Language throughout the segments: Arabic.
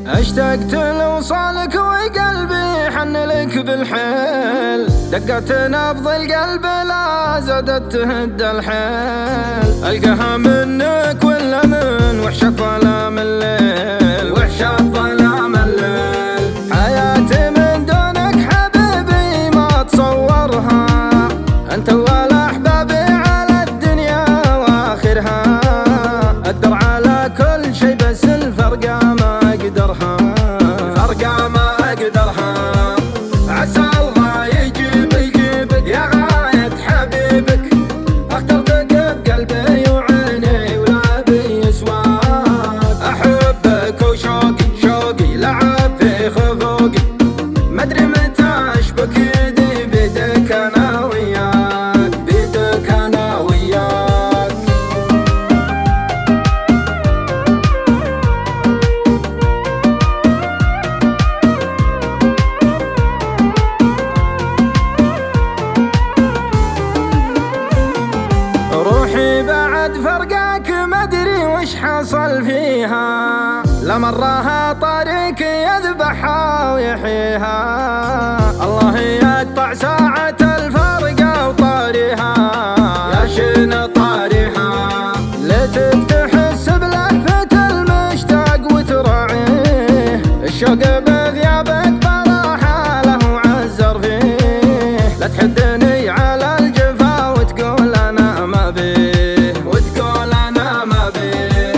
اشتقت لوصالك وقلبي حن لك بالحيل، دقت نبض القلب لا زادت تهد الحيل، القاها منك ولا من وحشة ظلام الليل، وحشة ظلام الليل. حياتي من دونك حبيبي ما تصورها، انت اول احبابي على الدنيا واخرها، اقدر على كل شي بس الفرقة ما اقدرها، الفرقة ما اقدرها. عسى الله يجيبك يا غاية حبيبك، اخترتك بقلبي وعيني ولا بيسواك، احبك وشوقي لعب في خفوقي، مدري متى اشبك يدي بيدك انا وياك، بيدك انا وياك. روحي بعد فرقك مدري وش حصل فيها، لمراها طريق يذبحها ويحييها، الله يقطع ساعة الفرقة وطاريها، يا شين طاريها. ليتك تحس بلهفة المشتاق وتراعيه، الشوق بذيابك براحة له وعزر فيه، لا تحدني على الجفا وتقول انا ما بيه، وتقول انا ما بيه.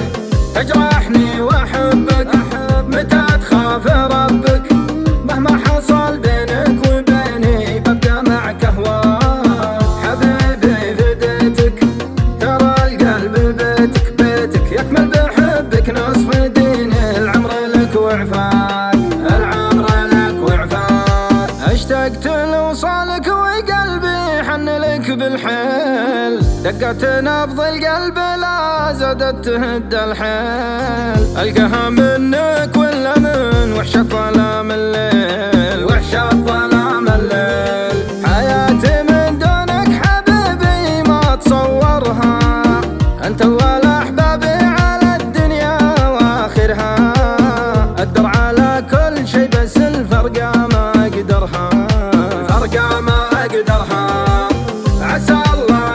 تجرحني واحبك متى تخاف ربك، مهما حصل بينك وبيني ببقى معك اهواك، حبيبي فديتك ترى القلب بيتك يكمل بحبك نصف ديني، العمر لك وعفاك، العمر لك وعفاك. اشتقت لوصالك وقلبي حن لك بالحيل، دقت نبض القلب لا زادت تهد الحيل، القاها منك ولا من وحشة ظلام الليل، وحشة ظلام الليل. حياتي من دونك حبيبي ما تصورها، انت اول احبابي على الدنيا واخرها، اقدر على كل شي بس الفرقة ما اقدرها، الفرقة ما اقدرها. عسى الله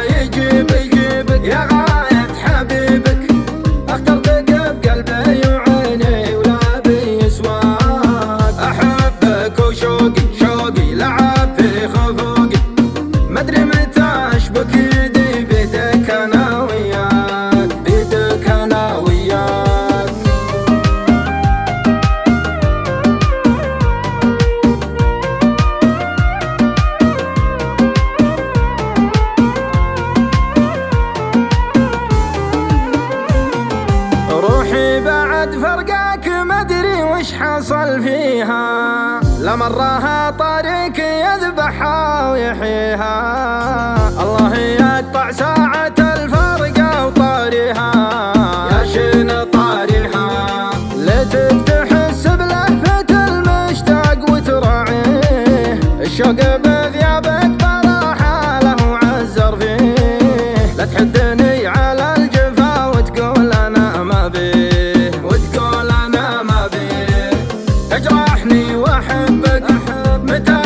يجيبك يا غاية حبيبك، اخترتك بقلبي وعيني ولا بيسواك، احبك وشوقي لعب في خفوقي، مدري متى اشبك يدي بيدك انا وياك، بيدك انا وياك. روحي بعد فرقك مدري وش حصل فيها، لمراها طريق يذبحها ويحييها، الله يقطع ساعة الفرقة وطاريها، يا شين طاريها. ليتك تحس بلهفة المشتاق وتراعيه، الشوق بذيابك براحة له وعزر فيه، لا تحدني على الجفا وتقول انا ما بيه، وتقول انا ما بيه. تجرحني واحبك متى